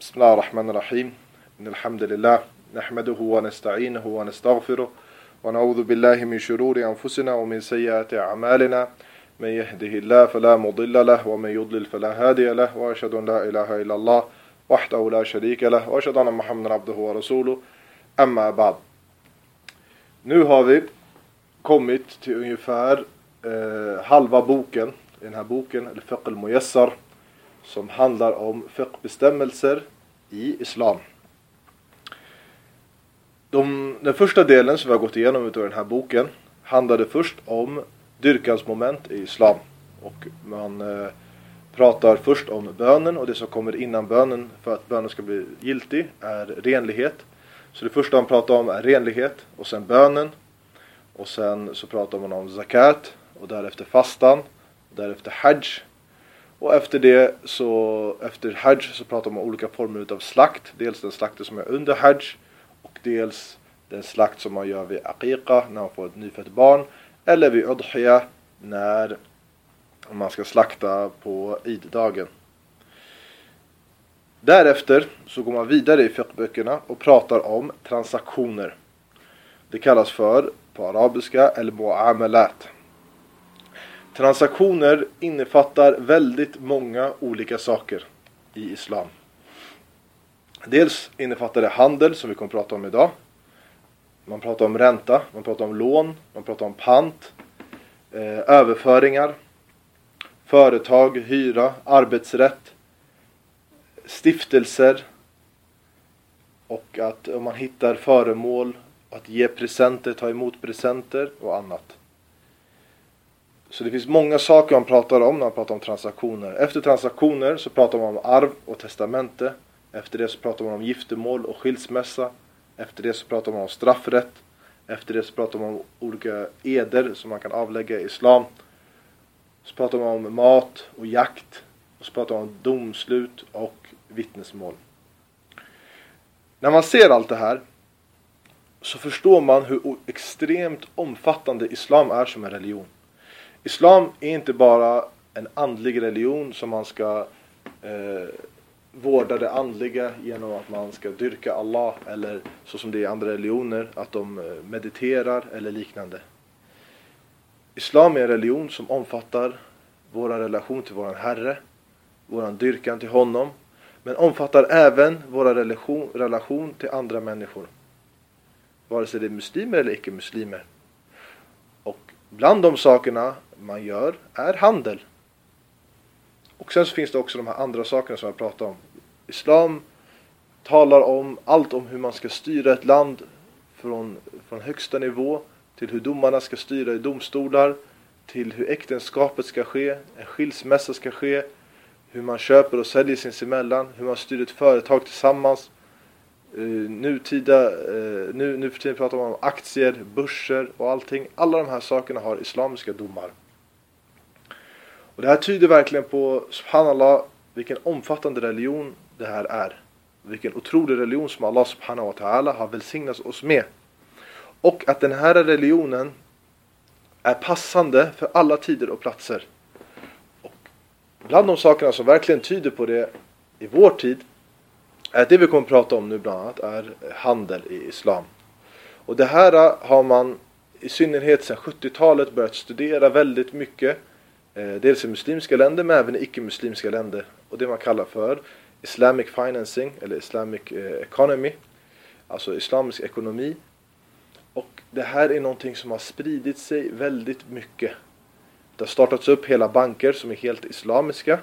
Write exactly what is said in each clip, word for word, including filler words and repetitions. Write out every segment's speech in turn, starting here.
بسم الله الرحمن الرحيم إن الحمد لله نحمده ونستعينه ونستغفره ونعوذ بالله من شرور أنفسنا ومن سيئات أعمالنا من يهده الله فلا مضل له ومن يضلل فلا هادي له وأشهد أن لا إله إلا الله وحده لا شريك له وأشهد أن محمدا عبده ورسوله أما بعد. Nu har vi kommit till ungefär eh, halva boken i den här boken, eller Fiqh al-Muyassar, som handlar om fiqh-bestämmelser i islam. De, den första delen som vi har gått igenom utav den här boken handlade först om dyrkansmoment i islam. Och man eh, pratar först om bönen, och det som kommer innan bönen för att bönen ska bli giltig är renlighet. Så det första man pratar om är renlighet, och sen bönen. Och sen så pratar man om zakat, och därefter fastan, och därefter hajj. Och efter det så, efter hajj så pratar man om olika former av slakt. Dels den slakt som är under hajj, och dels den slakt som man gör vid aqiqa när man får ett nyfött barn. Eller vid udhiya när man ska slakta på iddagen. Därefter så går man vidare i fiqhböckerna och pratar om transaktioner. Det kallas för, på arabiska, al-mu'amalat. Transaktioner innefattar väldigt många olika saker i islam. Dels innefattar det handel, som vi kommer att prata om idag. Man pratar om ränta, man pratar om lån, man pratar om pant, eh, överföringar, företag, hyra, arbetsrätt, stiftelser, och att om man hittar föremål, att ge presenter, ta emot presenter och annat. Så det finns många saker man pratar om när man pratar om transaktioner. Efter transaktioner så pratar man om arv och testamente. Efter det så pratar man om giftermål och skilsmässa. Efter det så pratar man om straffrätt. Efter det så pratar man om olika eder som man kan avlägga i islam. Så pratar man om mat och jakt. Och så pratar man om domslut och vittnesmål. När man ser allt det här så förstår man hur extremt omfattande islam är som en religion. Islam är inte bara en andlig religion som man ska eh, vårda det andliga genom att man ska dyrka Allah, eller så som det är i andra religioner, att de mediterar eller liknande. Islam är en religion som omfattar vår relation till vår Herre, vår dyrkan till honom, men omfattar även vår relation, relation till andra människor. Vare sig det är muslimer eller icke-muslimer. Och bland de sakerna man gör är handel. Och sen så finns det också de här andra sakerna som jag pratar om. Islam talar om allt om hur man ska styra ett land från, från högsta nivå, till hur domarna ska styra i domstolar, till hur äktenskapet ska ske, en skilsmässa ska ske, hur man köper och säljer sinsemellan, hur man styr ett företag tillsammans. Uh, nutida, uh, nu, nu för tiden pratar man om aktier, börser och allting. Alla de här sakerna har islamiska domar. Och det här tyder verkligen på, subhanallah, vilken omfattande religion det här är. Vilken otrolig religion som Allah subhanahu wa ta'ala har välsignat oss med. Och att den här religionen är passande för alla tider och platser. Och bland de sakerna som verkligen tyder på det i vår tid är det vi kommer att prata om nu bland annat är handel i islam. Och det här har man i synnerhet sedan sjuttiotalet börjat studera väldigt mycket. Dels i muslimska länder men även i icke-muslimska länder. Och det man kallar för Islamic Financing eller Islamic Economy. Alltså islamisk ekonomi. Och det här är någonting som har spridit sig väldigt mycket. Det har startats upp hela banker som är helt islamiska.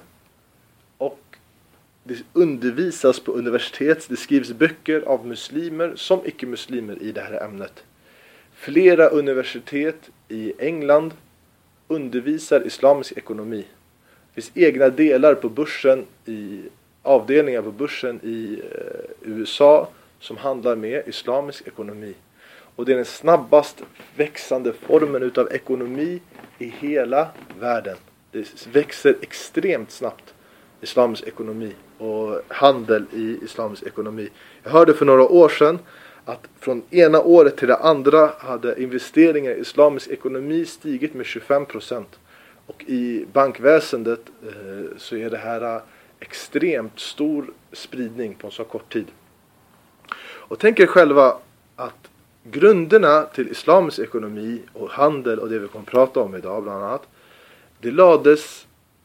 Och det undervisas på universitet, det skrivs böcker av muslimer som icke-muslimer i det här ämnet. Flera universitet i England undervisar islamisk ekonomi. Det finns egna delar på börsen, i avdelningar på börsen i eh, U S A som handlar med islamisk ekonomi. Och det är den snabbast växande formen utav ekonomi i hela världen. Det växer extremt snabbt, islamisk ekonomi och handel i islamisk ekonomi. Jag hörde för några år sedan att från ena året till det andra hade investeringar i islamisk ekonomi stigit med tjugofem procent. Och i bankväsendet eh, så är det här extremt stor spridning på en så kort tid. Och tänk er själva att grunderna till islamisk ekonomi och handel och det vi kommer att prata om idag bland annat, det lades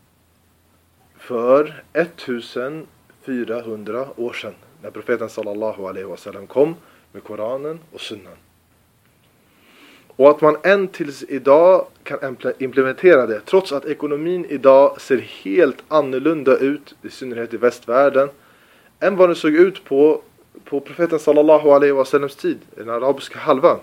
för fjortonhundra år sedan när profeten sallallahu alaihi wasallam kom med Koranen och sunnan. Och att man än tills idag kan implementera det, trots att ekonomin idag ser helt annorlunda ut, i synnerhet i västvärlden, än vad det såg ut på, på profeten sallallahu alaihi wasallams tid, i den arabiska halvan.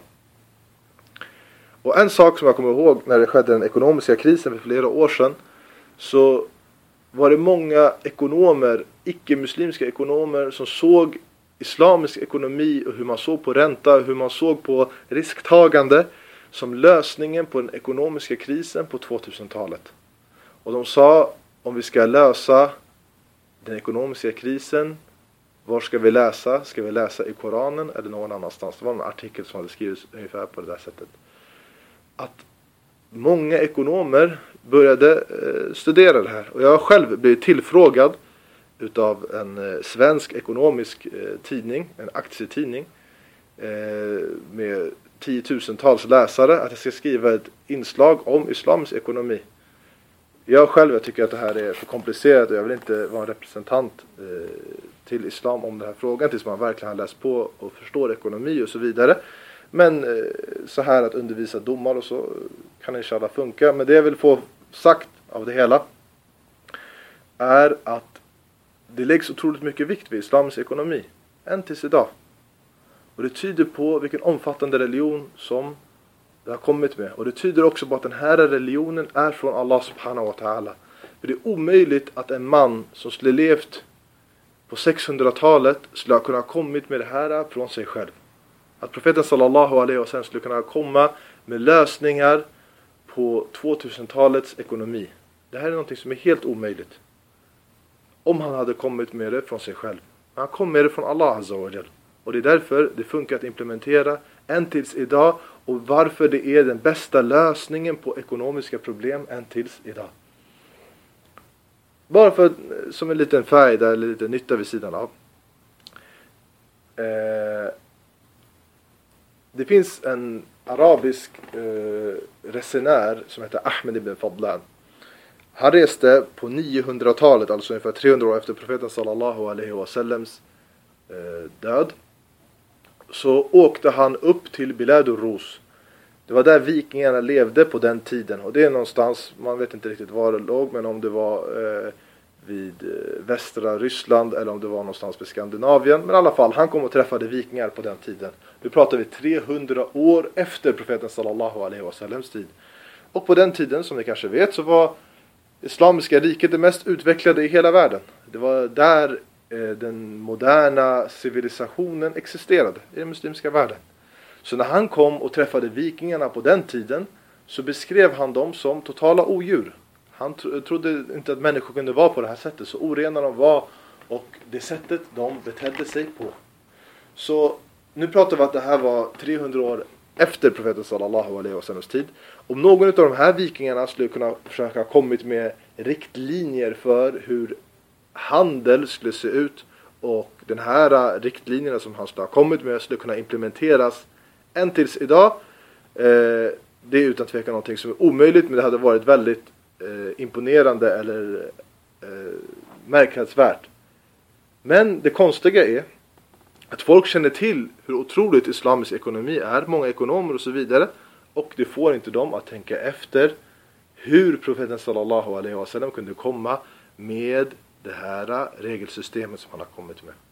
Och en sak som jag kommer ihåg när det skedde den ekonomiska krisen för flera år sedan, så var det många ekonomer, icke-muslimska ekonomer, som såg islamisk ekonomi och hur man såg på ränta, hur man såg på risktagande som lösningen på den ekonomiska krisen på tvåtusentalet. Och de sa, om vi ska lösa den ekonomiska krisen, var ska vi läsa? Ska vi läsa i Koranen eller någon annanstans? Det var en artikel som hade skrivits ungefär på det där sättet. Att många ekonomer började eh, studera det här. Och jag har själv blivit tillfrågad utav en eh, svensk ekonomisk eh, tidning, en aktietidning eh, med tiotusentals läsare, att jag ska skriva ett inslag om islamisk ekonomi. Jag själv jag tycker att det här är för komplicerat och jag vill inte vara en representant eh, till islam om den här frågan tills man verkligen har läst på och förstår ekonomi och så vidare. Men eh, så här att undervisa domar och så kan inshallah funka. Men det jag vill få sagt av det hela är att det läggs otroligt mycket vikt vid islamisk ekonomi än tills idag. Och det tyder på vilken omfattande religion som det har kommit med. Och det tyder också på att den här religionen är från Allah subhanahu wa ta'ala. För det är omöjligt att en man som skulle levt på sexhundratalet skulle ha kunnat kommit med det här från sig själv. Att profeten sallallahu alaihi wasallam skulle kunna komma med lösningar på tvåtusentalets ekonomi. Det här är något som är helt omöjligt. Om han hade kommit med det från sig själv. Han kom med det från Allah azza wa jal. Och det är därför det funkar att implementera än tills idag. Och varför det är den bästa lösningen på ekonomiska problem än tills idag. Bara för som en liten färg där, eller lite nytta vid sidan av. Eh, det finns en arabisk eh, resenär som heter Ahmed ibn Fadlan. Han reste på niohundratalet, alltså ungefär trehundra år efter profeten sallallahu alaihi wasallams eh, död. Så åkte han upp till Biladur Rus. Det var där vikingarna levde på den tiden. Och det är någonstans, man vet inte riktigt var det låg, men om det var eh, vid eh, västra Ryssland eller om det var någonstans vid Skandinavien. Men i alla fall, han kom och träffade vikingar på den tiden. Nu pratar vi trehundra år efter profeten sallallahu alaihi wasallams tid. Och på den tiden, som ni kanske vet, så var islamiska riket det mest utvecklade i hela världen. Det var där eh, den moderna civilisationen existerade i den muslimska världen. Så när han kom och träffade vikingarna på den tiden så beskrev han dem som totala odjur. Han tro- trodde inte att människor kunde vara på det här sättet. Så orena de var och det sättet de betedde sig på. Så nu pratar vi att det här var trehundra år efter profeten sallallahu alaihi wasallams tid. Om någon av de här vikingarna skulle kunna försöka kommit med riktlinjer för hur handel skulle se ut och den här riktlinjerna som han skulle ha kommit med skulle kunna implementeras än tills idag. Eh, det är utan tvekan någonting som är omöjligt, men det hade varit väldigt eh, imponerande eller eh, märkvärdigt. Men det konstiga är att folk känner till hur otroligt islamisk ekonomi är, många ekonomer och så vidare, och det får inte dem att tänka efter hur profeten sallallahu alaihi wasallam kunde komma med det här regelsystemet som han har kommit med.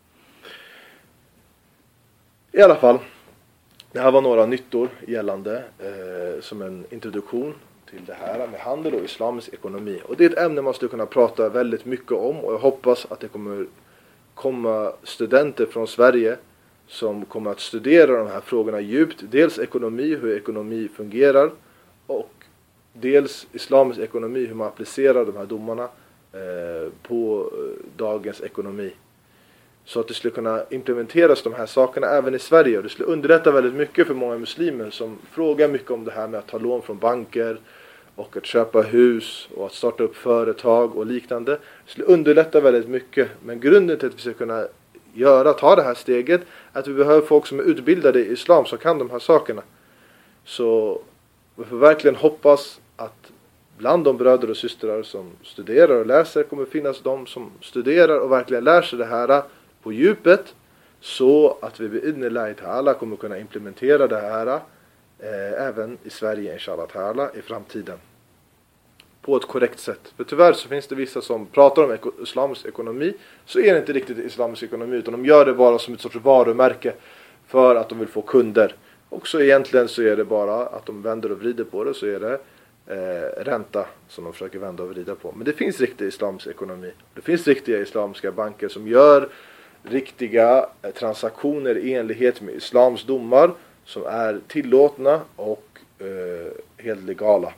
I alla fall, det här var några nyttor gällande eh, som en introduktion till det här med handel och islamisk ekonomi. Och det är ett ämne man skulle kunna prata väldigt mycket om, och jag hoppas att det kommer komma studenter från Sverige som kommer att studera de här frågorna djupt. Dels ekonomi, hur ekonomi fungerar, och dels islamisk ekonomi, hur man applicerar de här domarna eh, på dagens ekonomi. Så att det skulle kunna implementeras de här sakerna även i Sverige. Och det skulle underlätta väldigt mycket för många muslimer som frågar mycket om det här med att ta lån från banker och att köpa hus och att starta upp företag och liknande. Det skulle underlätta väldigt mycket. Men grunden till att vi ska kunna göra, ta det här steget, är att vi behöver folk som är utbildade i islam som kan de här sakerna. Så vi får verkligen hoppas att bland de bröder och systrar som studerar och läser kommer finnas de som studerar och verkligen lär sig det här på djupet, så att vi vid idnillahi ta'ala kommer kunna implementera det här eh, även i Sverige inshallah ta'ala i framtiden på ett korrekt sätt. För tyvärr så finns det vissa som pratar om eko- islamisk ekonomi, så är det inte riktigt islamisk ekonomi, utan de gör det bara som ett sorts varumärke för att de vill få kunder. Och så egentligen så är det bara att de vänder och vrider på det, så är det eh, ränta som de försöker vända och vrida på. Men det finns riktig islamisk ekonomi. Det finns riktiga islamiska banker som gör riktiga eh, transaktioner i enlighet med islams domar som är tillåtna och eh, helt legala.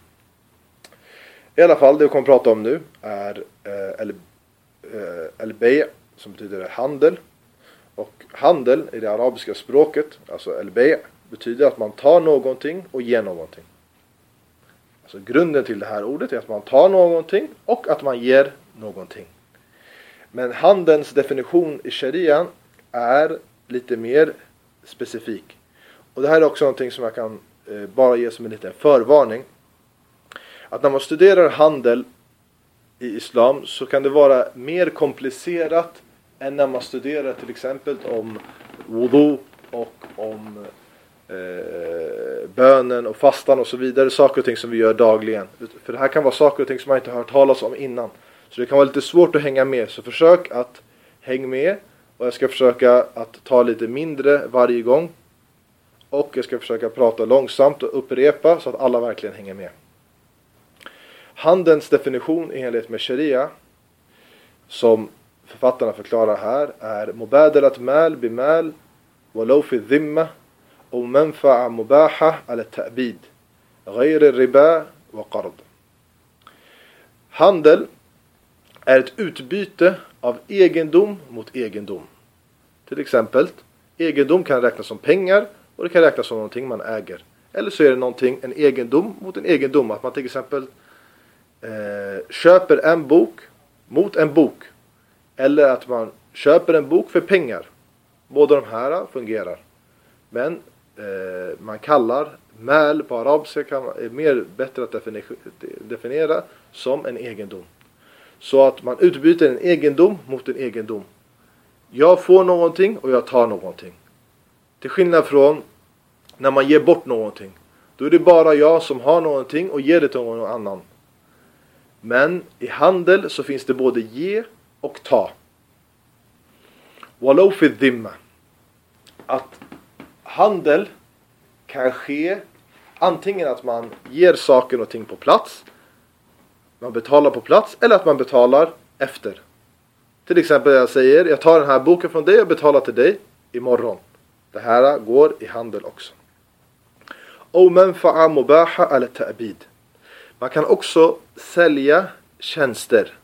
I alla fall, det vi kommer att prata om nu är al-bay' eh, som betyder handel. Och handel i det arabiska språket, alltså al-bay' betyder att man tar någonting och ger någonting. Alltså grunden till det här ordet är att man tar någonting och att man ger någonting. Men handelns definition i sharia är lite mer specifik. Och det här är också någonting som jag kan eh, bara ge som en liten förvarning. Att när man studerar handel i islam så kan det vara mer komplicerat än när man studerar till exempel om wudu och om eh, bönen och fastan och så vidare. Saker och ting som vi gör dagligen. För det här kan vara saker och ting som man inte har hört talas om innan. Så det kan vara lite svårt att hänga med. Så försök att hänga med. Och jag ska försöka att ta lite mindre varje gång. Och jag ska försöka prata långsamt och upprepa så att alla verkligen hänger med. Handelns definition i enlighet med sharia, som författarna förklarar här, är mubadalat mal bimal walau fi dhimma och manfa'a mubaha ala ta'bid ghayr riba wa qard. Handel är ett utbyte av egendom mot egendom. Till exempel, egendom kan räknas som pengar och det kan räknas som någonting man äger. Eller så är det någonting, en egendom mot en egendom. Att man till exempel eh, köper en bok mot en bok. Eller att man köper en bok för pengar. Båda de här fungerar. Men eh, man kallar mal på arabiska kan, är mer bättre att definiera, definiera som en egendom. Så att man utbyter en egendom mot en egendom. Jag får någonting och jag tar någonting. Till skillnad från när man ger bort någonting. Då är det bara jag som har någonting och ger det till någon annan. Men i handel så finns det både ge och ta. Walau fi dhimma. Att handel kan ske antingen att man ger saker och ting på plats. Man betalar på plats eller att man betalar efter. Till exempel jag säger, jag tar den här boken från dig och betalar till dig imorgon. Det här går i handel också. Och manfa'a mubaha ala ta'bid. Man kan också sälja tjänster.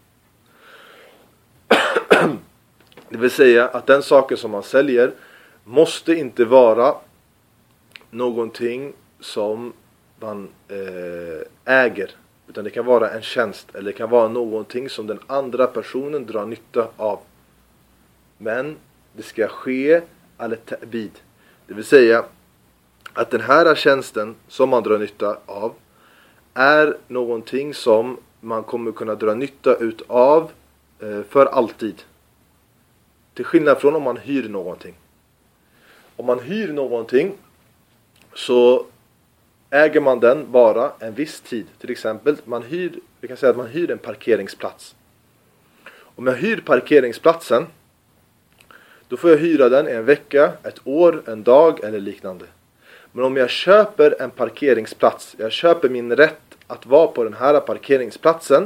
Det vill säga att den saken som man säljer måste inte vara någonting som man eh, äger. Utan det kan vara en tjänst eller det kan vara någonting som den andra personen drar nytta av. Men det ska ske ala ta'bid. Det vill säga att den här tjänsten som man drar nytta av är någonting som man kommer kunna dra nytta utav eh, för alltid. Till skillnad från om man hyr någonting. Om man hyr någonting så äger man den bara en viss tid. Till exempel, man hyr, vi kan säga att man hyr en parkeringsplats. Om jag hyr parkeringsplatsen, då får jag hyra den en vecka, ett år, en dag eller liknande. Men om jag köper en parkeringsplats, jag köper min rätt att vara på den här parkeringsplatsen,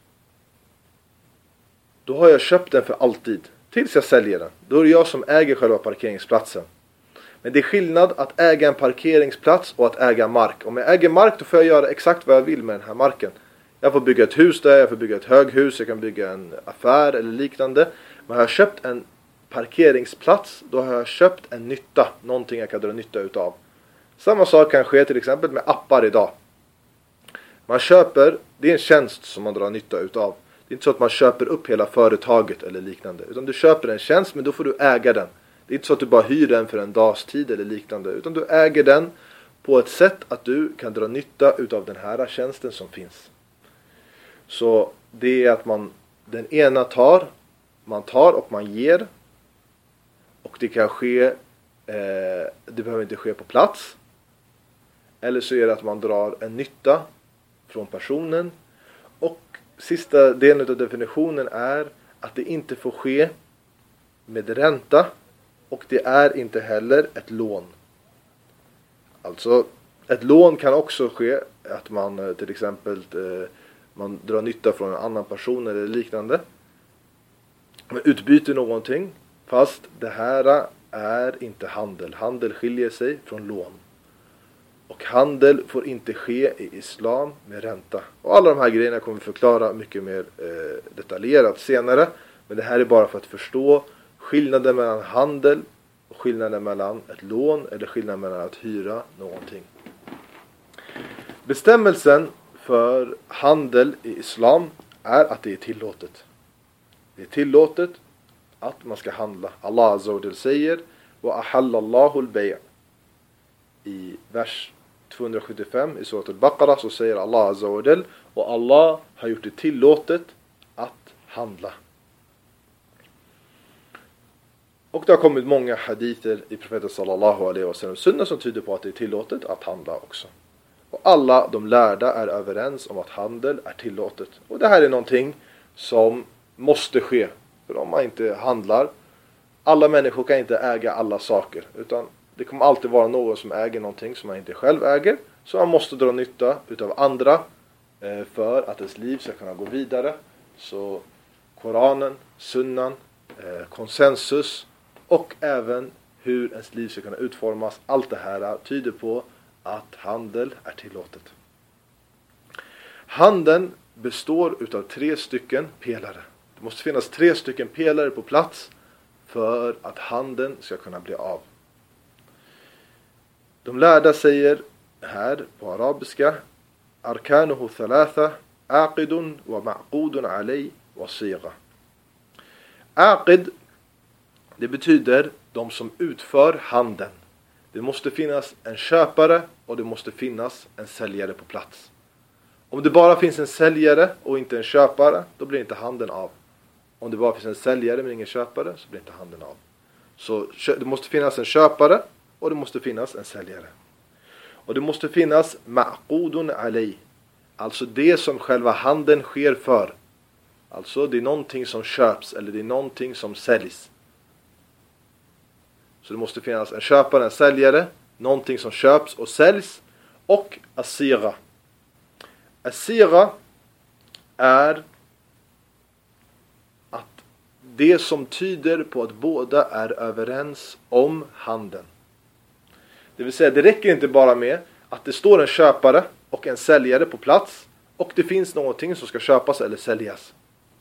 då har jag köpt den för alltid. Tills jag säljer den. Då är det jag som äger själva parkeringsplatsen. Men det är skillnad att äga en parkeringsplats och att äga mark. Om jag äger mark då får jag göra exakt vad jag vill med den här marken. Jag får bygga ett hus där, jag får bygga ett höghus, jag kan bygga en affär eller liknande. Men har jag köpt en parkeringsplats, då har jag köpt en nytta. Någonting jag kan dra nytta utav. Samma sak kan ske till exempel med appar idag. Man köper, det är en tjänst som man drar nytta utav. Det är inte så att man köper upp hela företaget eller liknande. Utan du köper en tjänst, men då får du äga den. Det är inte så att du bara hyr den för en dags tid eller liknande. Utan du äger den på ett sätt att du kan dra nytta utav den här tjänsten som finns. Så det är att man, den ena tar, man tar och man ger. Och det kan ske, eh, det behöver inte ske på plats. Eller så är det att man drar en nytta från personen. Och sista delen av definitionen är att det inte får ske med ränta. Och det är inte heller ett lån. Alltså ett lån kan också ske att man till exempel man drar nytta från en annan person eller liknande. Man utbyter någonting. Fast det här är inte handel. Handel skiljer sig från lån. Och handel får inte ske i islam med ränta. Och alla de här grejerna kommer vi förklara mycket mer eh, detaljerat senare. Men det här är bara för att förstå skillnaden mellan handel och skillnaden mellan ett lån eller skillnaden mellan att hyra någonting. Bestämmelsen för handel i islam är att det är tillåtet. Det är tillåtet att man ska handla. Allah Azza wa Jal säger wa ahallallahu al-bay'. I vers tvåhundrasjuttiofem i surat al-Baqarah så säger Allah Azza wa Jal och Allah har gjort det tillåtet att handla. Och det har kommit många hadither i profeten sallallahu alaihi wasallam sunna som tyder på att det är tillåtet att handla också. Och alla de lärda är överens om att handel är tillåtet. Och det här är någonting som måste ske. För om man inte handlar, alla människor kan inte äga alla saker. Utan det kommer alltid vara någon som äger någonting som man inte själv äger. Så man måste dra nytta utav andra för att ens liv ska kunna gå vidare. Så Koranen, sunnan, konsensus och även hur ens liv ska kunna utformas. Allt det här tyder på att handel är tillåtet. Handeln består utav tre stycken pelare. Det måste finnas tre stycken pelare på plats för att handeln ska kunna bli av. De lärda säger här på arabiska arkanuhu thalatha aqidun wa ma'qudun alay wa siga. Aqid, det betyder de som utför handeln. Det måste finnas en köpare och det måste finnas en säljare på plats. Om det bara finns en säljare och inte en köpare, då blir inte handeln av. Om det bara finns en säljare men ingen köpare, så blir inte handeln av. Så det måste finnas en köpare och det måste finnas en säljare. Och det måste finnas ma'qudun alay. Alltså det som själva handeln sker för. Alltså det är någonting som köps eller det är någonting som säljs. Så det måste finnas en köpare, en säljare, någonting som köps och säljs och asira. Asira är att det som tyder på att båda är överens om handeln. Det vill säga det räcker inte bara med att det står en köpare och en säljare på plats och det finns någonting som ska köpas eller säljas.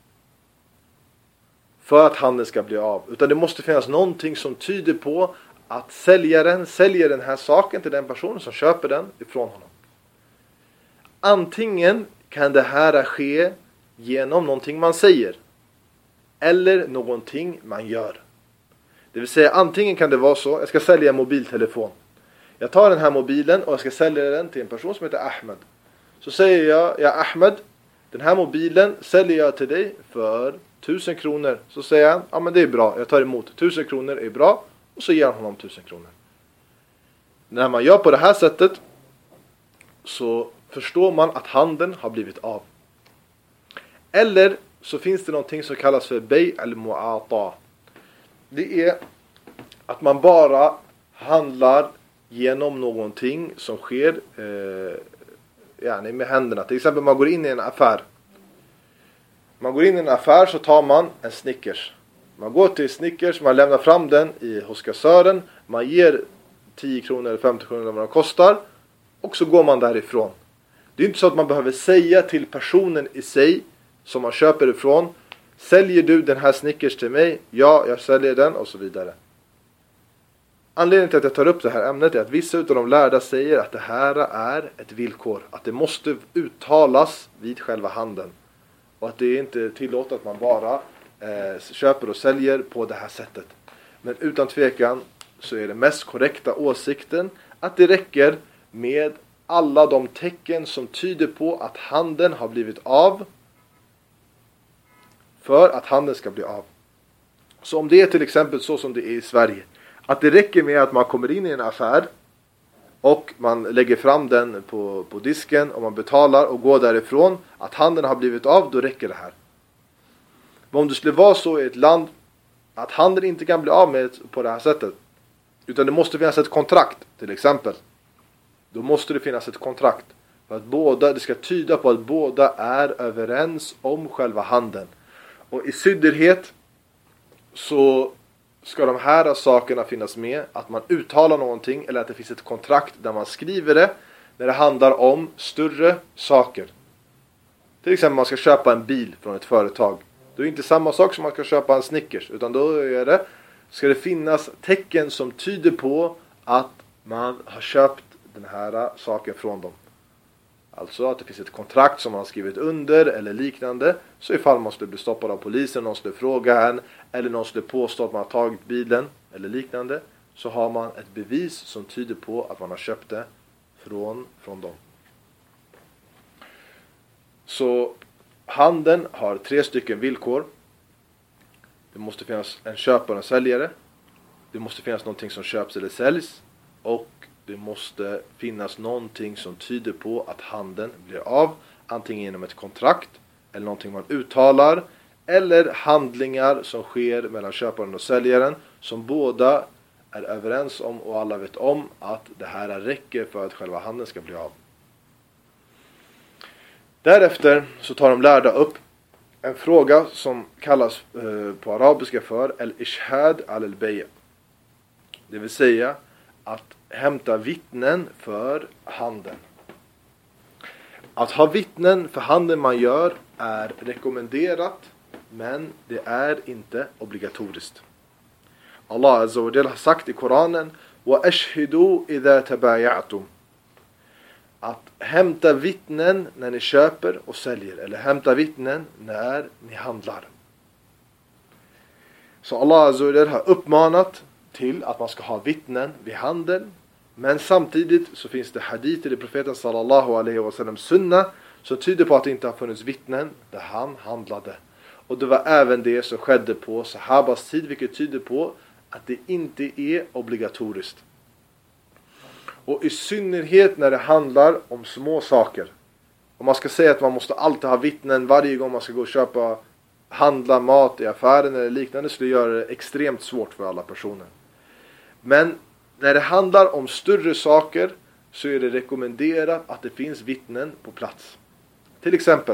För att handeln ska bli av. Utan det måste finnas någonting som tyder på att säljaren säljer den här saken till den personen som köper den ifrån honom. Antingen kan det här ske genom någonting man säger. Eller någonting man gör. Det vill säga antingen kan det vara så. Jag ska sälja en mobiltelefon. Jag tar den här mobilen och jag ska sälja den till en person som heter Ahmed. Så säger jag, ja Ahmed, den här mobilen säljer jag till dig för tusen kronor. Så säger han, ja men det är bra, jag tar emot. Tusen kronor är bra. Och så ger han honom tusen kronor. När man gör på det här sättet så förstår man att handeln har blivit av. Eller så finns det någonting som kallas för bay al-mu'ata. Det är att man bara handlar genom någonting som sker eh, yani med händerna. Till exempel man går in i en affär. Man går in i en affär så tar man en Snickers. Man går till Snickers, man lämnar fram den i, hos kassören. Man ger tio kronor eller femtio kronor vad den kostar. Och så går man därifrån. Det är inte så att man behöver säga till personen i sig som man köper ifrån. Säljer du den här Snickers till mig? Ja, jag säljer den och så vidare. Anledningen till att jag tar upp det här ämnet är att vissa utav de lärda säger att det här är ett villkor. Att det måste uttalas vid själva handeln. Och att det inte är tillåtet att man bara eh, köper och säljer på det här sättet. Men utan tvekan så är det mest korrekta åsikten att det räcker med alla de tecken som tyder på att handeln har blivit av för att handeln ska bli av. Så om det är till exempel så som det är i Sverige, att det räcker med att man kommer in i en affär och man lägger fram den på, på disken och man betalar och går därifrån, att handeln har blivit av, då räcker det här. Men om det skulle vara så i ett land att handeln inte kan bli av med på det här sättet, utan det måste finnas ett kontrakt till exempel, då måste det finnas ett kontrakt för att båda, det ska tyda på att båda är överens om själva handeln. Och i synnerhet så ska de här sakerna finnas med, att man uttalar någonting eller att det finns ett kontrakt där man skriver det när det handlar om större saker. Till exempel man ska köpa en bil från ett företag. Det är inte samma sak som man ska köpa en Snickers, utan då är det, ska det finnas tecken som tyder på att man har köpt den här saken från dem. Alltså att det finns ett kontrakt som man har skrivit under eller liknande. Så ifall man skulle bli stoppad av polisen, någon skulle fråga en, eller någon skulle påstå att man har tagit bilen eller liknande, så har man ett bevis som tyder på att man har köpt det från, från dem. Så handeln har tre stycken villkor. Det måste finnas en köpare och en säljare. Det måste finnas någonting som köps eller säljs. Och det måste finnas någonting som tyder på att handeln blir av. Antingen genom ett kontrakt eller någonting man uttalar. Eller handlingar som sker mellan köparen och säljaren som båda är överens om och alla vet om att det här räcker för att själva handeln ska bli av. Därefter så tar de lärda upp en fråga som kallas eh, på arabiska för al-ishhad al-bay'. Det vill säga att hämta vittnen för handeln. Att ha vittnen för handeln man gör är rekommenderat, men det är inte obligatoriskt. Allah Azza wa Jalla har sagt i Koranen: "Wa ashhidu idha tabaya'tum." Att hämta vittnen när ni köper och säljer, eller hämta vittnen när ni handlar. Så Allah Azza wa Jalla har uppmanat till att man ska ha vittnen vid handeln, men samtidigt så finns det hadither i profeten sallallahu alaihi wasallam sunna som tyder på att det inte har funnits vittnen där han handlade. Och det var även det som skedde på sahabas tid, vilket tyder på att det inte är obligatoriskt. Och i synnerhet när det handlar om små saker. Om man ska säga att man måste alltid ha vittnen varje gång man ska gå och köpa, handla mat i affären eller liknande, skulle göra det extremt svårt för alla personer. Men när det handlar om större saker så är det rekommenderat att det finns vittnen på plats. Till exempel,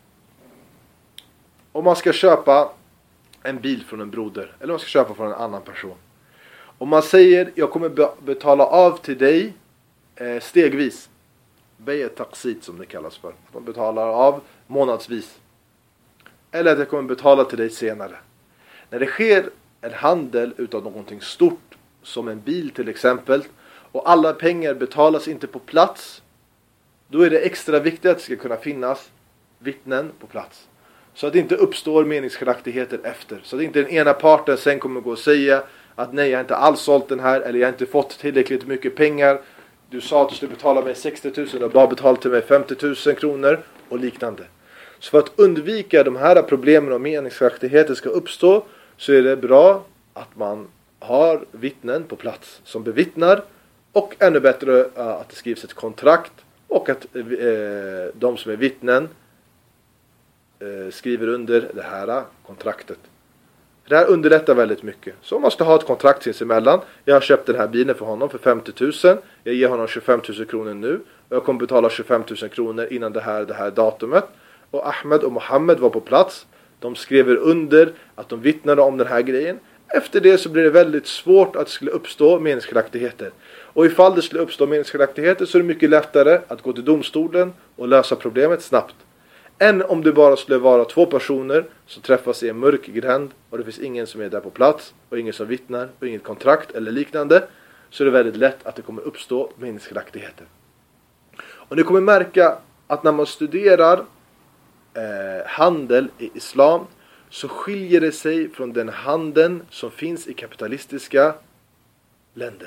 om man ska köpa en bil från en broder eller man ska köpa från en annan person. Om man säger: jag kommer betala av till dig eh, stegvis. Bay' taqsit som det kallas för. Man betalar av månadsvis. Eller att jag kommer betala till dig senare. När det sker en handel utav någonting stort, som en bil till exempel, och alla pengar betalas inte på plats, då är det extra viktigt att det ska kunna finnas vittnen på plats. Så att det inte uppstår meningsskiljaktigheter efter. Så att inte den ena parten sen kommer gå och säga att nej, jag har inte alls sålt den här, eller jag har inte fått tillräckligt mycket pengar. Du sa att du skulle betala mig sextio tusen och bara betalat till mig femtio tusen kronor och liknande. Så för att undvika de här problemen och meningsskiljaktigheter ska uppstå, så är det bra att man har vittnen på plats som bevittnar, och ännu bättre att det skrivs ett kontrakt och att eh, de som är vittnen eh, skriver under det här kontraktet. Det här underlättar väldigt mycket. Så om man ska ha ett kontrakt sinsemellan: jag har köpt den här bilen för honom för femtio tusen, jag ger honom tjugofem tusen kronor nu och jag kommer betala tjugofem tusen kronor innan det här, det här datumet. Och Ahmed och Mohammed var på plats. De skrev under att de vittnade om den här grejen. Efter det så blir det väldigt svårt att det skulle uppstå meningsskiljaktigheter. Och ifall det skulle uppstå meningsskiljaktigheter så är det mycket lättare att gå till domstolen och lösa problemet snabbt. Än om det bara skulle vara två personer som träffas i en mörk gränd och det finns ingen som är där på plats och ingen som vittnar och inget kontrakt eller liknande. så är det väldigt lätt att det kommer uppstå meningsskiljaktigheter. Och ni kommer märka att när man studerar eh, handel i islam så skiljer det sig från den handeln som finns i kapitalistiska länder.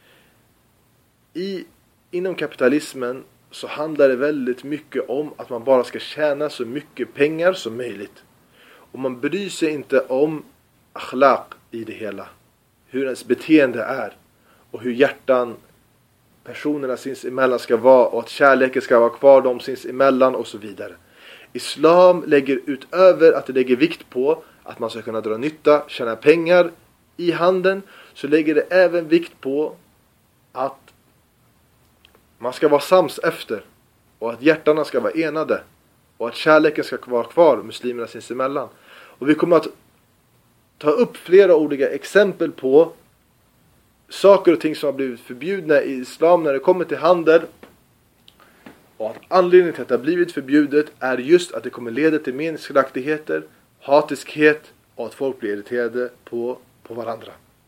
I, inom kapitalismen så handlar det väldigt mycket om att man bara ska tjäna så mycket pengar som möjligt. Och man bryr sig inte om akhlaq i det hela. Hur ens beteende är. Och hur hjärtan, personerna sinsemellan ska vara. Och att kärleken ska vara kvar dem sinsemellan och så vidare. Islam lägger utöver att det lägger vikt på att man ska kunna dra nytta, tjäna pengar i handeln. Så lägger det även vikt på att man ska vara sams efter. Och att hjärtarna ska vara enade. Och att kärleken ska vara kvar muslimerna sinsemellan. Och vi kommer att ta upp flera olika exempel på saker och ting som har blivit förbjudna i islam när det kommer till handel. Och att anledningen till att det har blivit förbjudet är just att det kommer leda till meningsskiljaktigheter, hatiskhet och att folk blir irriterade på, på varandra.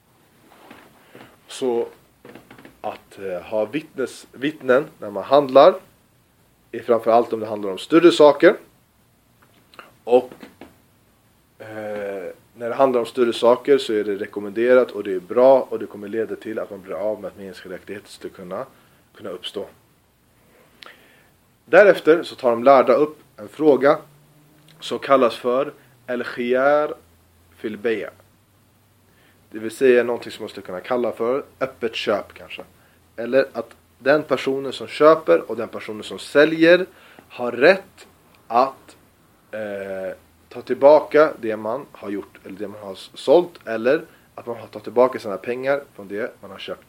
Så att eh, ha vittnes, vittnen när man handlar är framförallt om det handlar om större saker. Och eh, när det handlar om större saker så är det rekommenderat och det är bra och det kommer leda till att man blir av med att meningsskiljaktigheter ska kunna, kunna uppstå. Därefter så tar de lärda upp en fråga som kallas för al-khiyar fil bay'. Det vill säga någonting som man skulle kunna kalla för öppet köp kanske. Eller att den personen som köper och den personen som säljer har rätt att eh, ta tillbaka det man har gjort eller det man har sålt, eller att man har tagit tillbaka sina pengar från det man har köpt.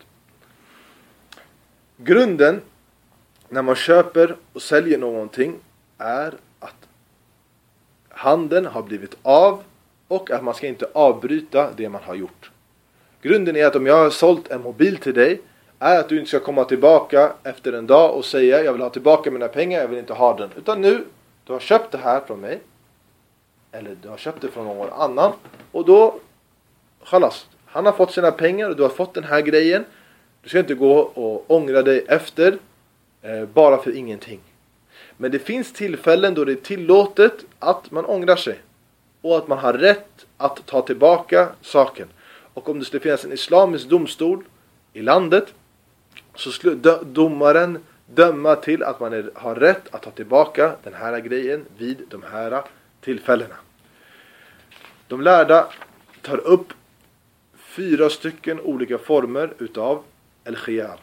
Grunden när man köper och säljer någonting är att handeln har blivit av och att man ska inte avbryta det man har gjort. Grunden är att om jag har sålt en mobil till dig är att du inte ska komma tillbaka efter en dag och säga jag vill ha tillbaka mina pengar, jag vill inte ha den. Utan nu, du har köpt det här från mig. Eller du har köpt det från någon annan. Och då, khalas, han har fått sina pengar och du har fått den här grejen. Du ska inte gå och ångra dig efter eh, bara för ingenting. Men det finns tillfällen då det är tillåtet att man ångrar sig. Och att man har rätt att ta tillbaka saken. Och om det skulle finnas en islamisk domstol i landet så skulle domaren döma till att man är, har rätt att ta tillbaka den här grejen vid de här tillfällena. De lärda tar upp fyra stycken olika former utav al-khiyar.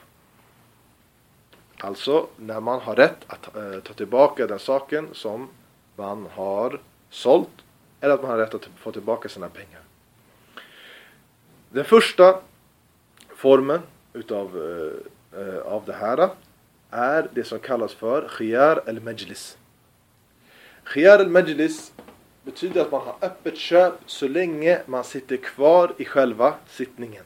Alltså när man har rätt att äh, ta tillbaka den saken som man har sålt eller att man har rätt att få tillbaka sina pengar. Den första formen utav äh, av det här är det som kallas för khiyar al-majlis. Khiyar al-majlis betyder att man har öppet köp så länge man sitter kvar i själva sittningen.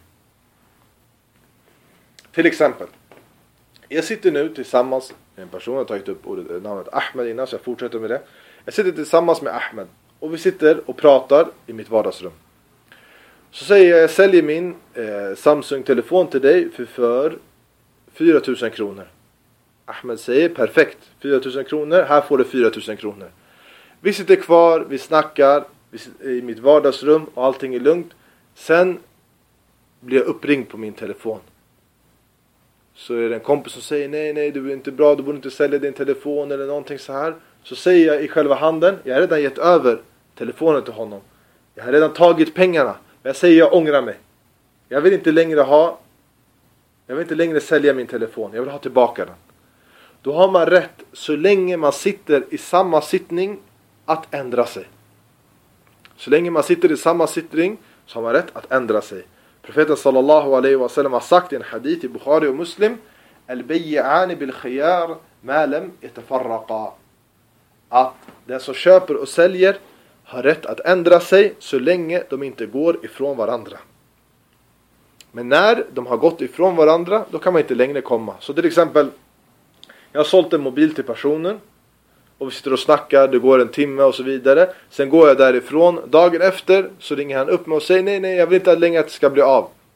Till exempel, jag sitter nu tillsammans med en person, jag har tagit upp ordet, namnet Ahmed innan så jag fortsätter med det. Jag sitter tillsammans med Ahmed och vi sitter och pratar i mitt vardagsrum. Så säger jag, jag säljer min eh, Samsung-telefon till dig för, för fyra tusen kronor. Ahmed säger, perfekt, fyra tusen kronor, här får du fyra tusen kronor. Vi sitter kvar, vi snackar vi sitter i mitt vardagsrum och allting är lugnt. Sen blir jag uppringd på min telefon. Så är det en kompis som säger, nej, nej, du är inte bra, du borde inte sälja din telefon eller någonting så här. Så säger jag i själva handen, jag har redan gett över telefonen till honom. Jag har redan tagit pengarna. Men jag säger, jag ångrar mig. Jag vill inte längre ha, jag vill inte längre sälja min telefon. Jag vill ha tillbaka den. Då har man rätt, så länge man sitter i samma sittning, att ändra sig. Så länge man sitter i samma sittning så har man rätt att ändra sig. Profeten sallallahu alaihi wa sallam har sagt i en hadith i Bukhari och Muslim, al-bay'ani bil khiyar ma lam yatafarraqa, att den som köper och säljer har rätt att ändra sig så länge de inte går ifrån varandra. Men när de har gått ifrån varandra, då kan man inte längre komma. Så till exempel, jag har sålt en mobil till personen och vi sitter och snackar, det går en timme och så vidare. Sen går jag därifrån. Dagen efter så ringer han upp mig och säger, nej, nej, jag vill inte längre att det ska bli av.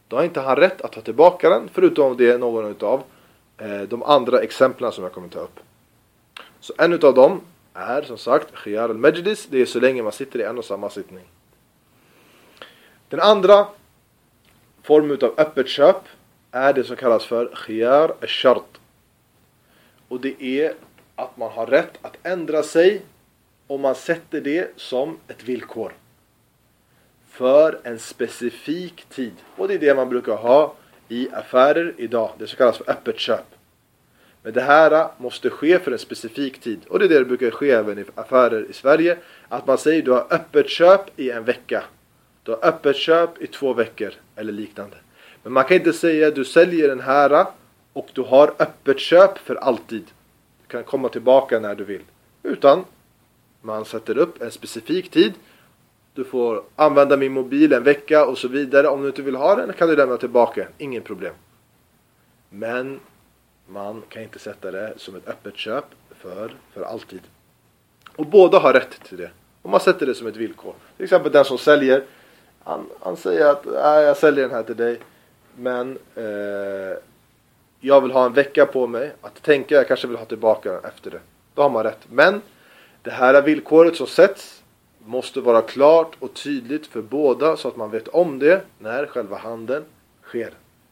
då har inte han rätt att ta tillbaka den, förutom det är någon av eh, de andra exemplen som jag kommer ta upp. Så en av dem är som sagt khiyar al-majlis, det är så länge man sitter i en och samma sittning. Den andra formen av öppet köp är det som kallas för khiyar al-shart. Och det är att man har rätt att ändra sig om man sätter det som ett villkor för en specifik tid. Och det är det man brukar ha i affärer idag. Det som kallas för öppet köp. Men det här måste ske för en specifik tid. Och det är det som brukar ske även i affärer i Sverige. Att man säger du har öppet köp i en vecka. Du har öppet köp i två veckor eller liknande. Men man kan inte säga att du säljer den här och du har öppet köp för alltid. Du kan komma tillbaka när du vill. Utan man sätter upp en specifik tid. Du får använda min mobil en vecka och så vidare. Om du inte vill ha den kan du lämna tillbaka. Ingen problem. Men man kan inte sätta det som ett öppet köp för, för alltid. Och båda har rätt till det. Om man sätter det som ett villkor. Till exempel den som säljer. Han, han säger att jag säljer den här till dig. Men eh, jag vill ha en vecka på mig att tänka. Jag kanske vill ha tillbaka den efter det. Då har man rätt. Men det här villkoret som sätts måste vara klart och tydligt för båda så att man vet om det när själva handeln sker.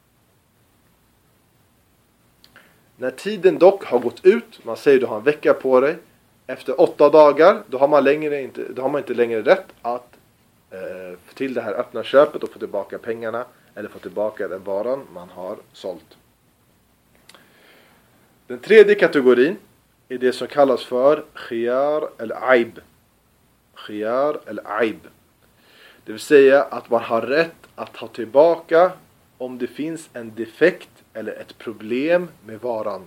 När tiden dock har gått ut, man säger du har en vecka på dig, efter åtta dagar, då har man, längre inte, då har man inte längre rätt att eh, till det här öppna köpet och få tillbaka pengarna eller få tillbaka den varan man har sålt. Den tredje kategorin är det som kallas för khiyar al-aib. Khiyar al-aib. Det vill säga att man har rätt att ta tillbaka om det finns en defekt eller ett problem med varan.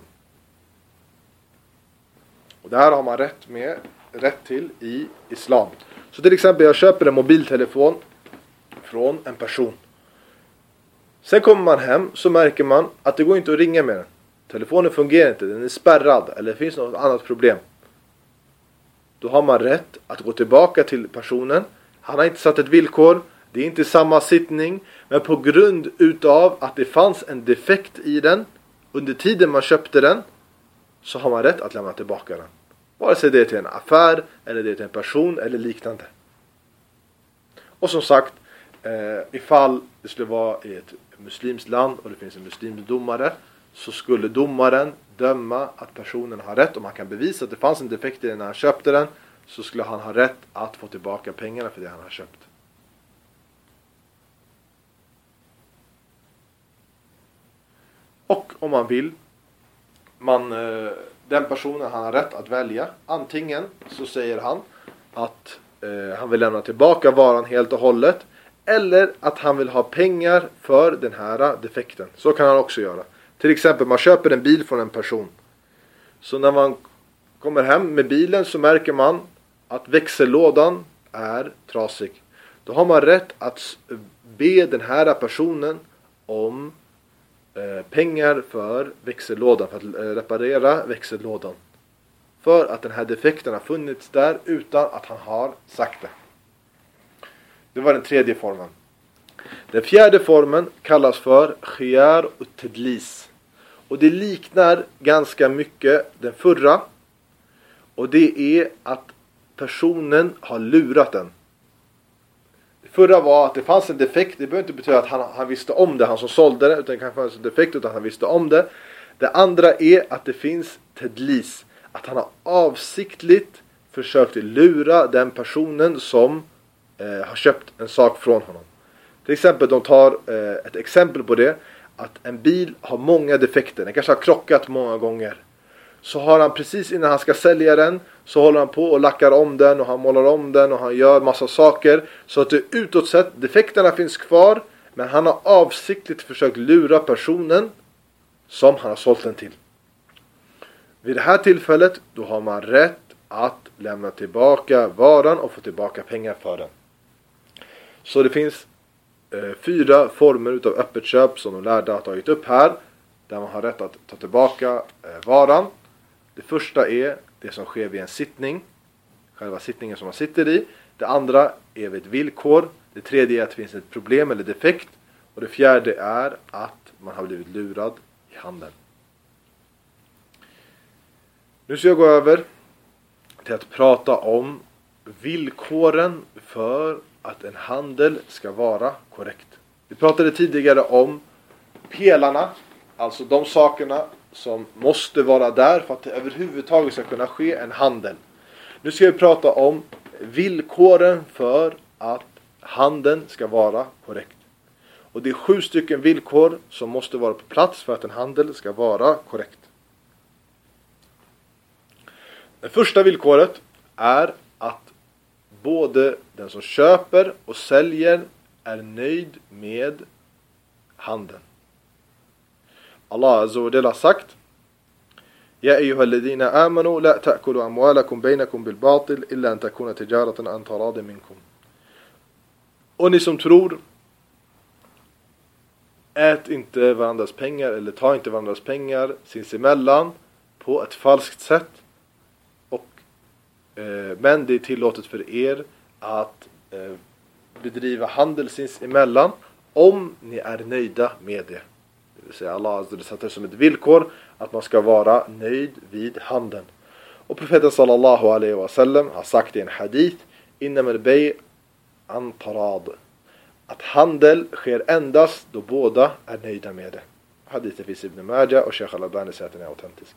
Och det här har man rätt med rätt till i islam. Så till exempel jag köper en mobiltelefon från en person. Sen kommer man hem så märker man att det går inte att ringa med den. Telefonen fungerar inte, den är spärrad eller det finns något annat problem. Då har man rätt att gå tillbaka till personen. Han har inte satt ett villkor. Det är inte samma sittning. Men på grund utav att det fanns en defekt i den under tiden man köpte den, så har man rätt att lämna tillbaka den. Vare sig det är till en affär eller det är till en person eller liknande. Och som sagt, eh, ifall det skulle vara i ett muslimskt land och det finns en muslimsk domare, så skulle domaren döma att personen har rätt. Om han kan bevisa att det fanns en defekt i den när han köpte den, så skulle han ha rätt att få tillbaka pengarna för det han har köpt. Och om man vill, man, den personen han har rätt att välja. Antingen så säger han att eh, han vill lämna tillbaka varan helt och hållet. Eller att han vill ha pengar för den här defekten. Så kan han också göra. Till exempel man köper en bil från en person. Så när man kommer hem med bilen så märker man att växellådan är trasig. Då har man rätt att be den här personen om eh, pengar för växellådan. För att eh, reparera växellådan. För att den här defekten har funnits där utan att han har sagt det. Det var den tredje formen. Den fjärde formen kallas för khiyar och tedlis. Och det liknar ganska mycket den förra. Och det är att personen har lurat den. Det förra var att det fanns en defekt. Det behöver inte betyda att han, han visste om det, han som sålde det. Utan det kan fanns en defekt utan han visste om det. Det andra är att det finns tedlis. Att han har avsiktligt försökt lura den personen som eh, har köpt en sak från honom. Till exempel, de tar eh, ett exempel på det. Att en bil har många defekter. Den kanske har krockat många gånger. Så har han precis innan han ska sälja den, så håller han på och lackar om den och han målar om den och han gör massa saker. Så att det utåt sett, defekterna finns kvar, men han har avsiktligt försökt lura personen som han har sålt den till. Vid det här tillfället, då har man rätt att lämna tillbaka varan och få tillbaka pengar för den. Så det finns eh, fyra former utav öppet köp som de lärda har tagit upp här. Där man har rätt att ta tillbaka eh, varan. Det första är det som sker vid en sittning. Själva sittningen som man sitter i. Det andra är vid ett villkor. Det tredje är att det finns ett problem eller defekt. Och Och det fjärde är att man har blivit lurad i handeln. Nu ska jag gå över till att prata om villkoren för att en handel ska vara korrekt. Vi pratade tidigare om pelarna, alltså de sakerna som måste vara där för att det överhuvudtaget ska kunna ske en handel. Nu ska vi prata om villkoren för att handeln ska vara korrekt. Och det är sju stycken villkor som måste vara på plats för att en handel ska vara korrekt. Det första villkoret är att både den som köper och säljer är nöjd med handeln. Allah Azza wa Jalla har sagt: Ja ayyuhalladhina amanu la ta'kulu amwalakum bainakum bil batil illa an takuna tijaratan an taradin minkum. Och ni som tror, ät inte varandras pengar eller ta inte varandras pengar sinsemellan på ett falskt sätt. Och, eh, men det är tillåtet för er att eh, bedriva handel sinsemellan om ni är nöjda med det. Det vill säga Allah sätter det som ett villkor att man ska vara nöjd vid handeln. Och profeten sallallahu alaihi wa sallam har sagt i en hadith: innamal bay' an tarad. Att handel sker endast då båda är nöjda med det. Hadithen finns i Ibn Majah och Sheikh Al-Albani säger att den är autentisk.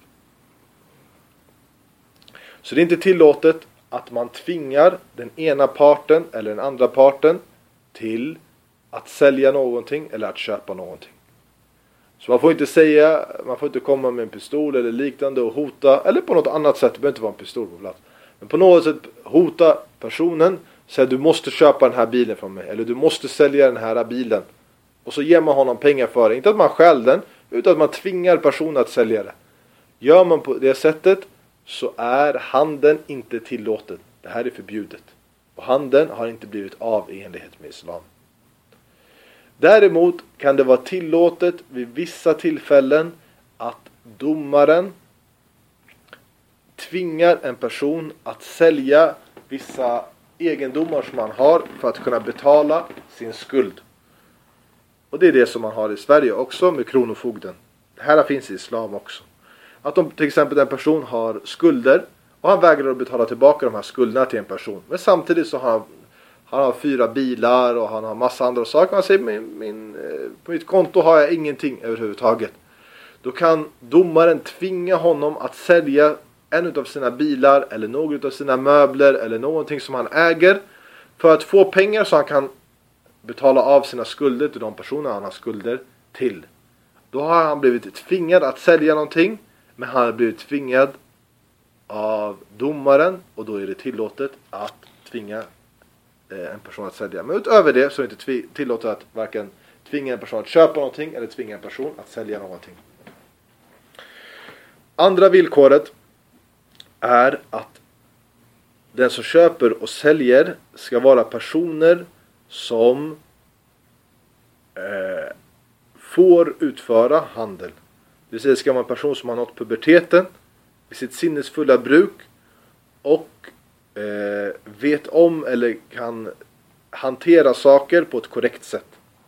Så det är inte tillåtet att man tvingar den ena parten eller den andra parten till att sälja någonting eller att köpa någonting. Så man får inte säga, man får inte komma med en pistol eller liknande och hota, eller på något annat sätt, det behöver inte vara en pistol på plats. Men på något sätt hota personen, säga du måste köpa den här bilen från mig, eller du måste sälja den här bilen. Och så ger man honom pengar för det. Inte att man stjäl den, utan att man tvingar personen att sälja det. Gör man på det sättet så är handeln inte tillåten. Det här är förbjudet. Och handeln har inte blivit av i enlighet med islam. Däremot kan det vara tillåtet vid vissa tillfällen att domaren tvingar en person att sälja vissa egendomar som man har för att kunna betala sin skuld. Och det är det som man har i Sverige också med kronofogden. Det här finns i islam också. Att om till exempel en person har skulder och han vägrar att betala tillbaka de här skulderna till en person. Men samtidigt så har han, han har fyra bilar och han har massa andra saker. Han säger min, min, på mitt konto har jag ingenting överhuvudtaget. Då kan domaren tvinga honom att sälja en av sina bilar eller något av sina möbler eller någonting som han äger för att få pengar så han kan betala av sina skulder till de personer han har skulder till. Då har han blivit tvingad att sälja någonting, men han har blivit tvingad av domaren och då är det tillåtet att tvinga en person att sälja. Men utöver det så är det inte tillåtet att varken tvinga en person att köpa någonting eller tvinga en person att sälja någonting. Andra villkoret är att den som köper och säljer ska vara personer som eh, får utföra handel. Det vill säga ska vara en person som har nått puberteten i sitt sinnesfulla bruk och eh, vet om eller kan hantera saker på ett korrekt sätt.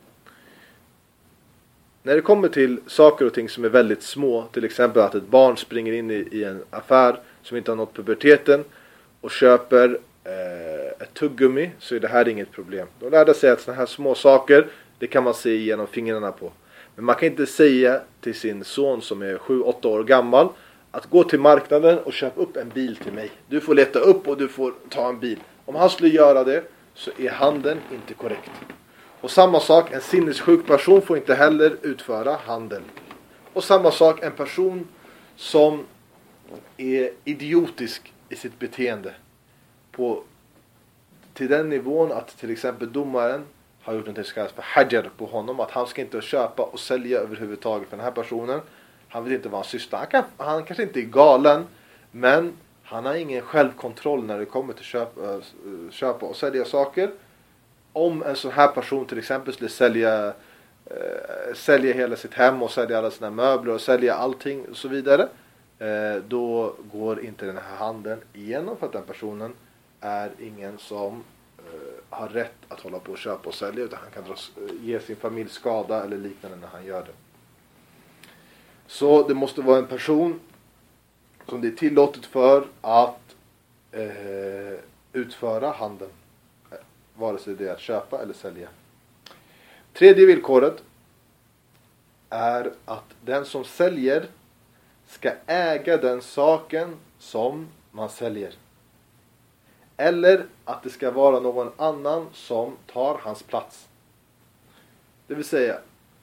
När det kommer till saker och ting som är väldigt små, till exempel att ett barn springer in i, i en affär som inte har nått puberteten och köper eh, ett tuggummi, så är det här inget problem. De lärde sig att sådana här små saker, det kan man se genom fingrarna på. Men man kan inte säga till sin son som är sju åtta år gammal att gå till marknaden och köpa upp en bil till mig. Du får leta upp och du får ta en bil. Om han skulle göra det så är handeln inte korrekt. Och samma sak, en sinnessjuk person får inte heller utföra handel. Och samma sak, en person som är idiotisk i sitt beteende. På, till den nivån att till exempel domaren har gjort något som kallas för hajar på honom. Att han ska inte köpa och sälja överhuvudtaget för den här personen. Han vet inte vad han sysslar. Han, kan, han kanske inte är galen, men han har ingen självkontroll när det kommer till köpa, köpa och sälja saker. Om en sån här person till exempel skulle sälja, eh, sälja hela sitt hem och sälja alla sina möbler och sälja allting och så vidare. Eh, då går inte den här handeln igenom för att den personen är ingen som eh, har rätt att hålla på och köpa och sälja, utan han kan dra, ge sin familj skada eller liknande när han gör det. Så det måste vara en person som det är tillåtet för att eh, utföra handeln, vare sig det är att köpa eller sälja. Tredje villkoret är att den som säljer ska äga den saken som man säljer. Eller att det ska vara någon annan som tar hans plats. Det vill säga,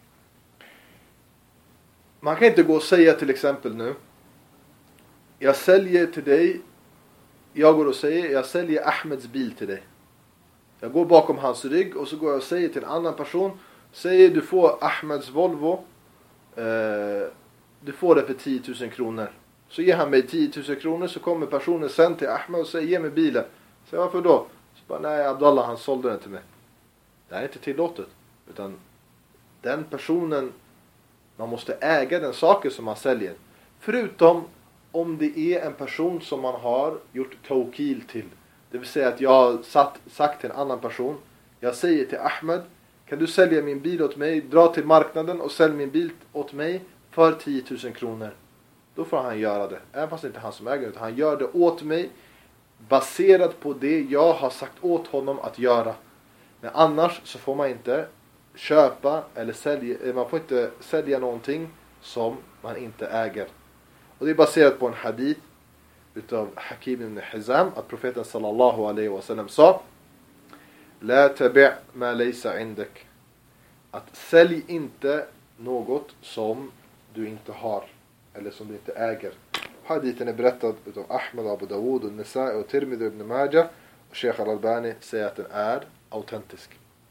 man kan inte gå och säga till exempel nu: jag säljer till dig, jag går och säger, jag säljer Ahmeds bil till dig. Jag går bakom hans rygg och så går jag och säger till en annan person, säger du får Ahmeds Volvo, eh, du får det för tio tusen kronor. Så ger han mig tio tusen kronor, så kommer personen sen till Ahmed och säger: ge mig bilen. Så varför då? Så bara, nej, Abdallah han sålde den till mig. Det här är inte tillåtet. Utan den personen, man måste äga den saken som man säljer. Förutom om det är en person som man har gjort tawkil till. Det vill säga att jag har satt, sagt till en annan person: jag säger till Ahmed, kan du sälja min bil åt mig? Dra till marknaden och sälj min bil åt mig för tio tusen kronor. Då får han göra det. Även fast det inte är han som äger, utan han gör det åt mig baserat på det jag har sagt åt honom att göra. Men annars så får man inte köpa eller sälja, man får inte sälja någonting som man inte äger. Och det är baserat på en hadith utav Hakim ibn Hizam, att profeten sallallahu alaihi wasallam sa: la tabi' ma laysa indak. Att sälj inte något som du inte har eller som du inte äger. Hadithen är berättad utav Ahmed, Abu Dawud, och Nisa'i och Tirmidhi ibn Majah, och Sheikh Al-Albani säger att den är autentisk.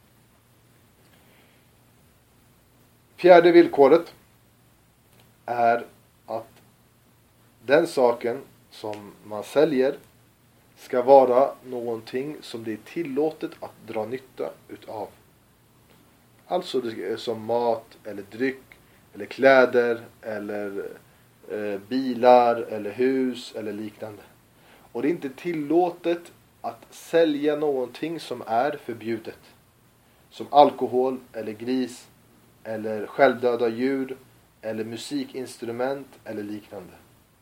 Fjärde villkoret är att den saken som man säljer ska vara någonting som det är tillåtet att dra nytta utav. Alltså det är som mat eller dryck eller kläder eller eh, bilar eller hus eller liknande. Och det är inte tillåtet att sälja någonting som är förbjudet. Som alkohol eller gris eller självdöda djur eller musikinstrument eller liknande.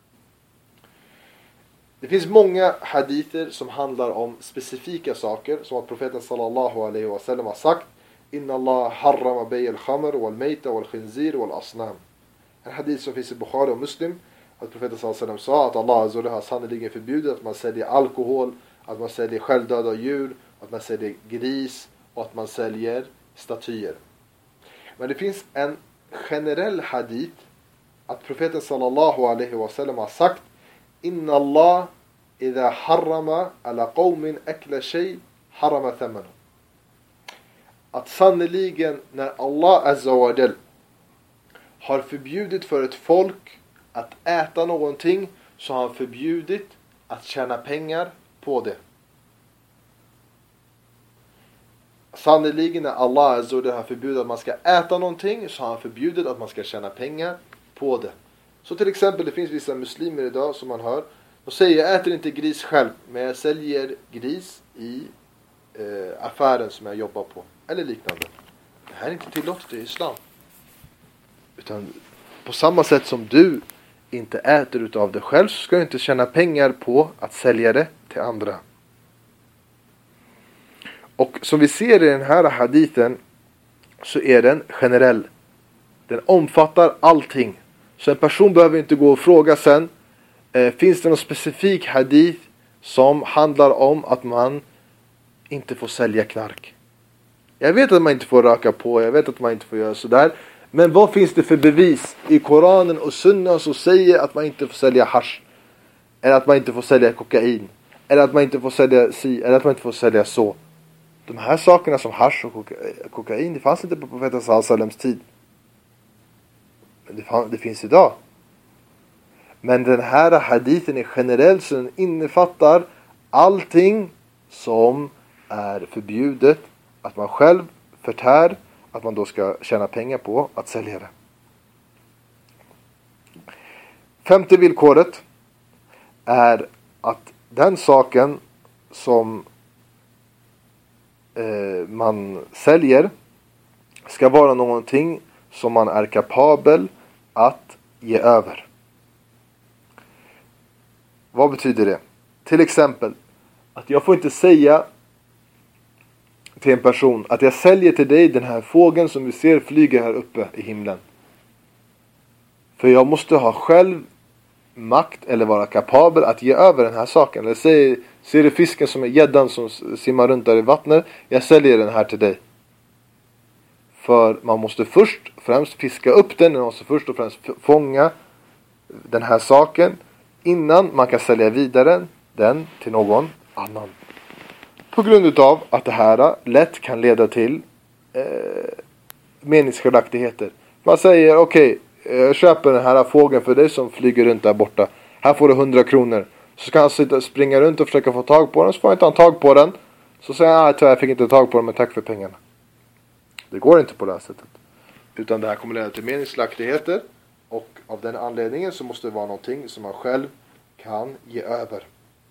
Det finns många hadither som handlar om specifika saker, som att profeten sallallahu alaihi wasallam har sagt: inna Allah harrama bay al-khamr wal-mayta wal-khinzir wal-asnam. En hadith som finns i Bukhari och Muslim, att profeten sallallahu alaihi wasallam sa att Allah azza wa jalla har sannolikt förbjudit att man säljer alkohol, att man säljer självdöda djur, att man säljer gris och att man säljer statyer. Men det finns en generell hadith att profeten sallallahu alaihi wasallam har sagt: inna Allah idha harrama ala qawmin akla shay harrama thamanu. Att sannoliken när Allah azza wa jal har förbjudit för ett folk att äta någonting, så har han förbjudit att tjäna pengar på det. Sannoliken när Allah azza wa jal har förbjudit att man ska äta någonting, så har han förbjudit att man ska tjäna pengar på det. Så till exempel, det finns vissa muslimer idag som man hör, de säger: jag äter inte gris själv, men jag säljer gris i eh, affären som jag jobbar på, eller liknande. Det här är inte tillåtet i islam. Utan på samma sätt som du inte äter utav det själv, så ska du inte tjäna pengar på att sälja det till andra. Och som vi ser i den här hadithen, så är den generell. Den omfattar allting. Så en person behöver inte gå och fråga sen: eh, finns det någon specifik hadith som handlar om att man inte får sälja knark? Jag vet att man inte får röka på, jag vet att man inte får göra sådär. Men vad finns det för bevis i Koranen och Sunna som säger att man inte får sälja hasch? Eller att man inte får sälja kokain? Eller att man inte får sälja si? Eller att man inte får sälja så? De här sakerna som hasch och koka- kokain, det fanns inte på profeten sallallahu alaihi wasallams tid. Men det, fann, det finns idag. Men den här hadithen är generell, så den innefattar allting som är förbjudet att man själv förtär, att man då ska tjäna pengar på att sälja det. Femte villkoret är att den saken som eh, man säljer ska vara någonting som man är kapabel att ge över. Vad betyder det? Till exempel att jag får inte säga till en person att jag säljer till dig den här fågeln som vi ser flyga här uppe i himlen. För jag måste ha själv makt eller vara kapabel att ge över den här saken. Eller säger, ser du fisken som är gäddan som simmar runt där i vattnet, jag säljer den här till dig. För man måste först och främst fiska upp den, man måste först och främst fånga den här saken innan man kan sälja vidare den till någon annan. På grund av att det här lätt kan leda till eh, meningsskiljaktigheter. Man säger okej, okay, jag köper den här fågeln för dig som flyger runt där borta. Här får du hundra kronor. Så ska han sitta, springa runt och försöka få tag på den. Så får han inte ha tag på den. Så säger han, nej, jag fick inte tag på den, men tack för pengarna. Det går inte på det här sättet. Utan det här kommer leda till meningsskiljaktigheter. Och av den anledningen så måste det vara någonting som man själv kan ge över.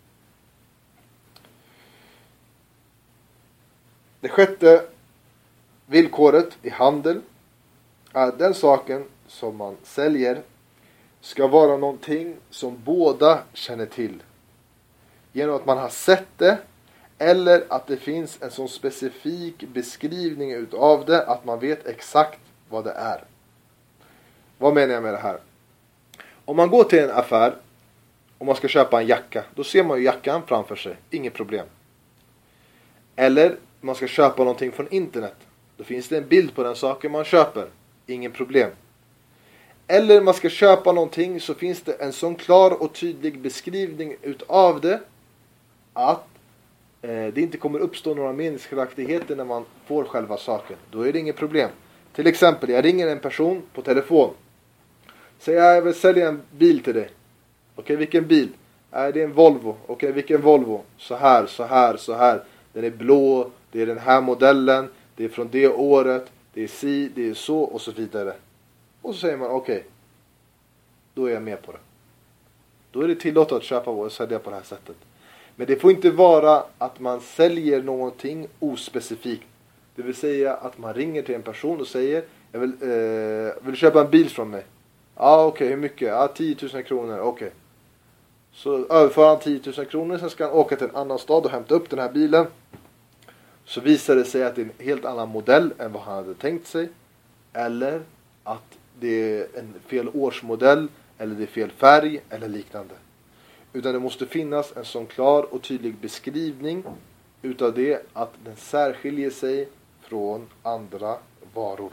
Det sjätte villkoret i handel är den saken som man säljer ska vara någonting som båda känner till. Genom att man har sett det eller att det finns en sån specifik beskrivning utav det att man vet exakt vad det är. Vad menar jag med det här? Om man går till en affär och man ska köpa en jacka, då ser man ju jackan framför sig. Inget problem. Eller man ska köpa någonting från internet. Då finns det en bild på den saken man köper. Ingen problem. Eller man ska köpa någonting så finns det en sån klar och tydlig beskrivning utav det att eh, det inte kommer uppstå några meningsskiljaktigheter när man får själva saken. Då är det inget problem. Till exempel, jag ringer en person på telefon. Säger jag vill sälja en bil till dig. Okej, okay, vilken bil? Är det en Volvo? Okej, okay, vilken Volvo? Så här, så här, så här. Den är blå, det är den här modellen, det är från det året, det är si, det är så och så vidare. Och så säger man okej, okay, då är jag med på det. Då är det tillåtet att köpa och sälja på det här sättet. Men det får inte vara att man säljer någonting ospecifikt. Det vill säga att man ringer till en person och säger jag vill, eh, vill du köpa en bil från mig? Ja ah, okej, okay, hur mycket? Ja ah, tio tusen kronor, okej. Okay. Så överför han tio tusen kronor, sen ska han åka till en annan stad och hämta upp den här bilen. Så visar det sig att det är en helt annan modell än vad han hade tänkt sig. Eller att det är en fel årsmodell, eller det är fel färg, eller liknande. Utan det måste finnas en sån klar och tydlig beskrivning utav det att den särskiljer sig från andra varor.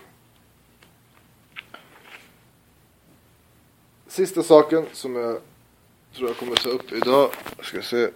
Sista saken som jag tror jag kommer ta upp idag. Jag ska se.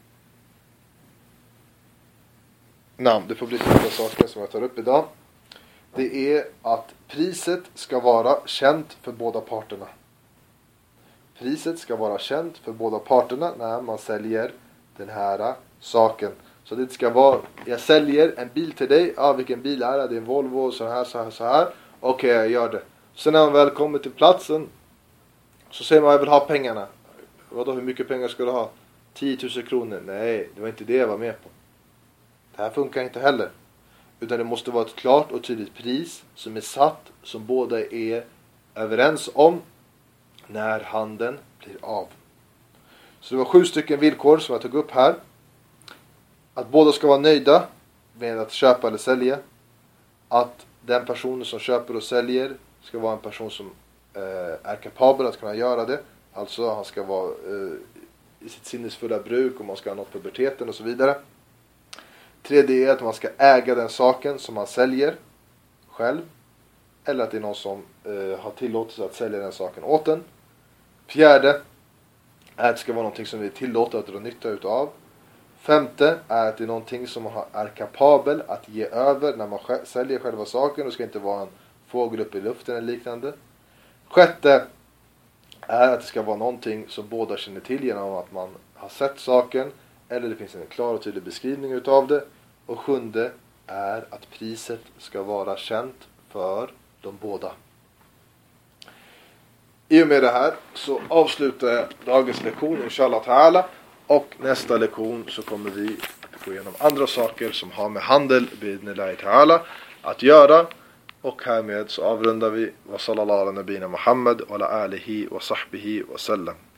Nej, det får bli sista saken som jag tar upp idag. Det är att priset ska vara känt för båda parterna. Priset ska vara känt för båda parterna när man säljer den här saken. Så det ska vara, jag säljer en bil till dig. Ja, vilken bil är det? Det är en Volvo, så här, så här, så här. Okej, jag gör det. Sen när man väl kommer till platsen så säger man, jag vill ha pengarna. Vadå, hur mycket pengar ska du ha? tio tusen kronor. Nej, det var inte det jag var med på. Det här funkar inte heller. Utan det måste vara ett klart och tydligt pris som är satt, som båda är överens om när handeln blir av. Så det var sju stycken villkor som jag tog upp här. Att båda ska vara nöjda med att köpa eller sälja. Att den personen som köper och säljer ska vara en person som eh, är kapabel att kunna göra det. Alltså han ska vara eh, i sitt sinnesfulla bruk och man ska ha nått puberteten och så vidare. Tredje är att man ska äga den saken som man säljer själv. Eller att det är någon som eh, har tillåtelse att sälja den saken åt den. Fjärde är att det ska vara någonting som vi är tillåtet att dra nytta utav. Femte är att det är någonting som man är kapabel att ge över när man sj- säljer själva saken. Det ska inte vara en fågel upp i luften eller liknande. Sjätte är att det ska vara någonting som båda känner till genom att man har sett saken. Eller det finns en klar och tydlig beskrivning utav det. Och sjunde är att priset ska vara känt för de båda. I och med det här så avslutar jag dagens lektion inshallah ta'ala. Och nästa lektion så kommer vi gå igenom andra saker som har med handel bi'idhnillahi ta'ala att göra. Och härmed så avrundar vi. Wa sallallahu ala nabina Muhammad wa ala alihi wa sahbihi wa sallam.